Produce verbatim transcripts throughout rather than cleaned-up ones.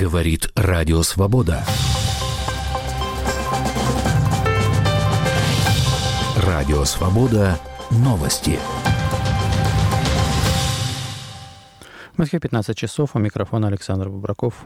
Говорит Радио Свобода. Радио Свобода. Новости. В Москве пятнадцать часов, у микрофона Александр Бубраков.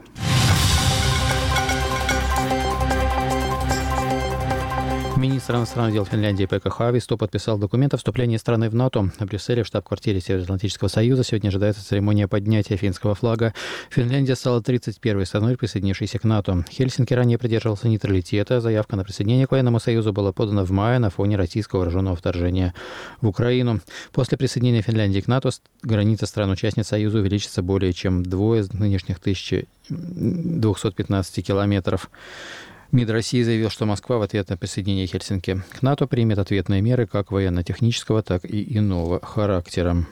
Министр иностранных дел Финляндии Пекка Хааvisto подписал документ о вступлении страны в НАТО. В Брюсселе, в штаб-квартире Североатлантического союза, сегодня ожидается церемония поднятия финского флага. Финляндия стала тридцать первой страной, присоединившейся к НАТО. Хельсинки ранее придерживался нейтралитета. Заявка на присоединение к военному союзу была подана в мае на фоне российского вооруженного вторжения в Украину. После присоединения Финляндии к НАТО граница стран-участниц союза увеличится более чем вдвое с нынешних тысяча двести пятнадцать километров. МИД России заявил, что Москва в ответ на присоединение Хельсинки к НАТО примет ответные меры как военно-технического, так и иного характера.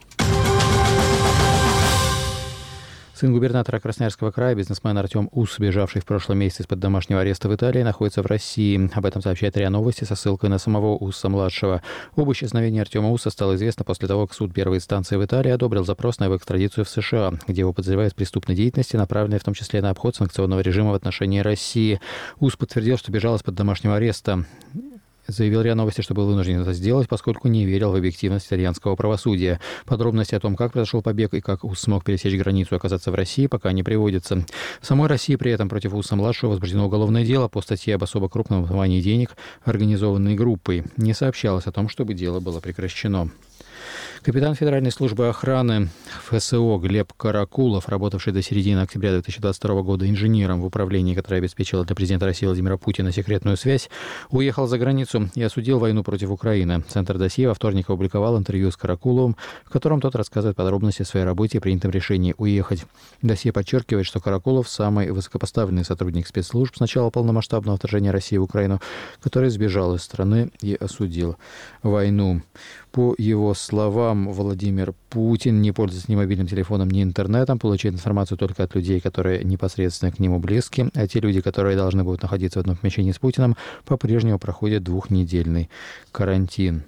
Сын губернатора Красноярского края, бизнесмен Артем Ус, бежавший в прошлом месяце из-под домашнего ареста в Италии, находится в России. Об этом сообщает РИА Новости со ссылкой на самого Уса-младшего. Об исчезновении Артема Уса стало известно после того, как суд первой инстанции в Италии одобрил запрос на его экстрадицию в США, где его подозревают в преступной деятельности, направленной в том числе на обход санкционного режима в отношении России. Ус подтвердил, что бежал из-под домашнего ареста. Заявил РИА Новости, что был вынужден это сделать, поскольку не верил в объективность итальянского правосудия. Подробности о том, как произошел побег и как Ус смог пересечь границу и оказаться в России, пока не приводятся. В самой России при этом против Уса-младшего возбуждено уголовное дело по статье об особо крупном отмывании денег, организованной группой. Не сообщалось о том, чтобы дело было прекращено. Капитан Федеральной службы охраны ФСО Глеб Каракулов, работавший до середины октября две тысячи двадцать второго года инженером в управлении, которое обеспечило для президента России Владимира Путина секретную связь, уехал за границу и осудил войну против Украины. Центр досье во вторник опубликовал интервью с Каракуловым, в котором тот рассказывает подробности о своей работе и принятом решении уехать. Досье подчеркивает, что Каракулов – самый высокопоставленный сотрудник спецслужб с начала полномасштабного вторжения России в Украину, который сбежал из страны и осудил войну. По его словам, Владимир Путин не пользуется ни мобильным телефоном, ни интернетом, получает информацию только от людей, которые непосредственно к нему близки, а те люди, которые должны будут находиться в одном помещении с Путиным, по-прежнему проходят двухнедельный карантин.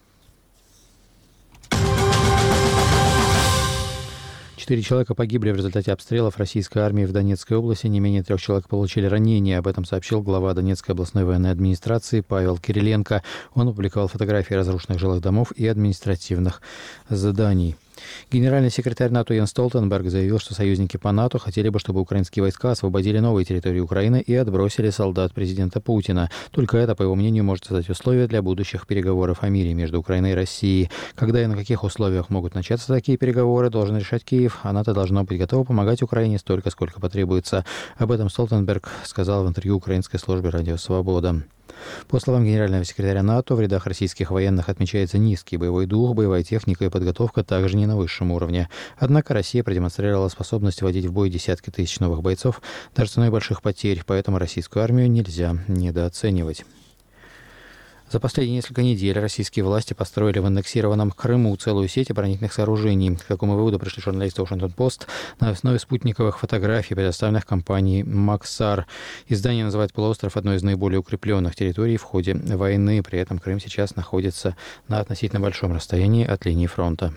Четыре человека погибли в результате обстрелов российской армии в Донецкой области. Не менее трех человек получили ранения. Об этом сообщил глава Донецкой областной военной администрации Павел Кириленко. Он опубликовал фотографии разрушенных жилых домов и административных зданий. Генеральный секретарь НАТО Йенс Столтенберг заявил, что союзники по НАТО хотели бы, чтобы украинские войска освободили новые территории Украины и отбросили солдат президента Путина. Только это, по его мнению, может создать условия для будущих переговоров о мире между Украиной и Россией. Когда и на каких условиях могут начаться такие переговоры, должен решать Киев, а НАТО должно быть готово помогать Украине столько, сколько потребуется. Об этом Столтенберг сказал в интервью украинской службе «Радио Свобода». По словам генерального секретаря НАТО, в рядах российских военных отмечается низкий боевой дух, боевая техника и подготовка также не на высшем уровне. Однако Россия продемонстрировала способность вводить в бой десятки тысяч новых бойцов, даже ценой больших потерь, поэтому российскую армию нельзя недооценивать. За последние несколько недель российские власти построили в аннексированном Крыму целую сеть оборонительных сооружений. К такому выводу пришли журналисты Washington-Post на основе спутниковых фотографий, предоставленных компанией Максар. Издание называет полуостров одной из наиболее укрепленных территорий в ходе войны. При этом Крым сейчас находится на относительно большом расстоянии от линии фронта.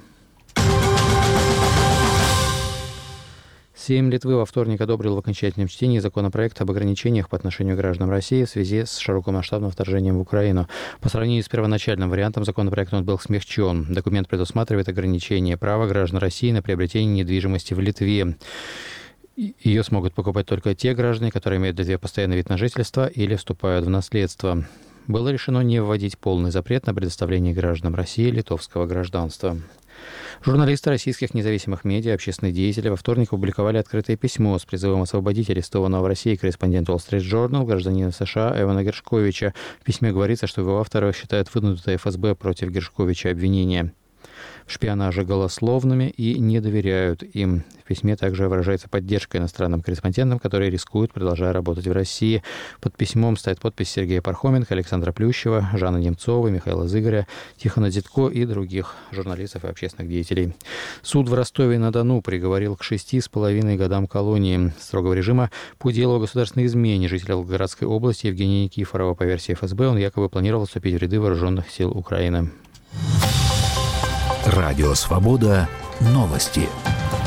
Сейм Литвы во вторник одобрил в окончательном чтении законопроект об ограничениях по отношению к гражданам России в связи с широкомасштабным вторжением в Украину. По сравнению с первоначальным вариантом законопроекта он был смягчен. Документ предусматривает ограничение права граждан России на приобретение недвижимости в Литве. Ее смогут покупать только те граждане, которые имеют в Литве постоянный вид на жительство или вступают в наследство. Было решено не вводить полный запрет на предоставление гражданам России литовского гражданства. Журналисты российских независимых медиа, общественные деятели во вторник опубликовали открытое письмо с призывом освободить арестованного в России корреспондента Wall Street Journal, гражданина США Эвана Гершковича. В письме говорится, что его авторы считают выдвинутое эф эс бэ против Гершковича обвинения в шпионаже голословными и не доверяют им. В письме также выражается поддержка иностранным корреспондентам, которые рискуют, продолжая работать в России. Под письмом стоит подпись Сергея Пархоменко, Александра Плющева, Жанны Немцовой, Михаила Зыгоря, Тихона Дзитко и других журналистов и общественных деятелей. Суд в Ростове-на-Дону приговорил к шести с половиной годам колонии строгого режима по делу о государственной измене жителя Волгоградской области Евгения Никифорова. По версии эф эс бэ, он якобы планировал вступить в ряды вооруженных сил Украины. Радио Свобода. Новости.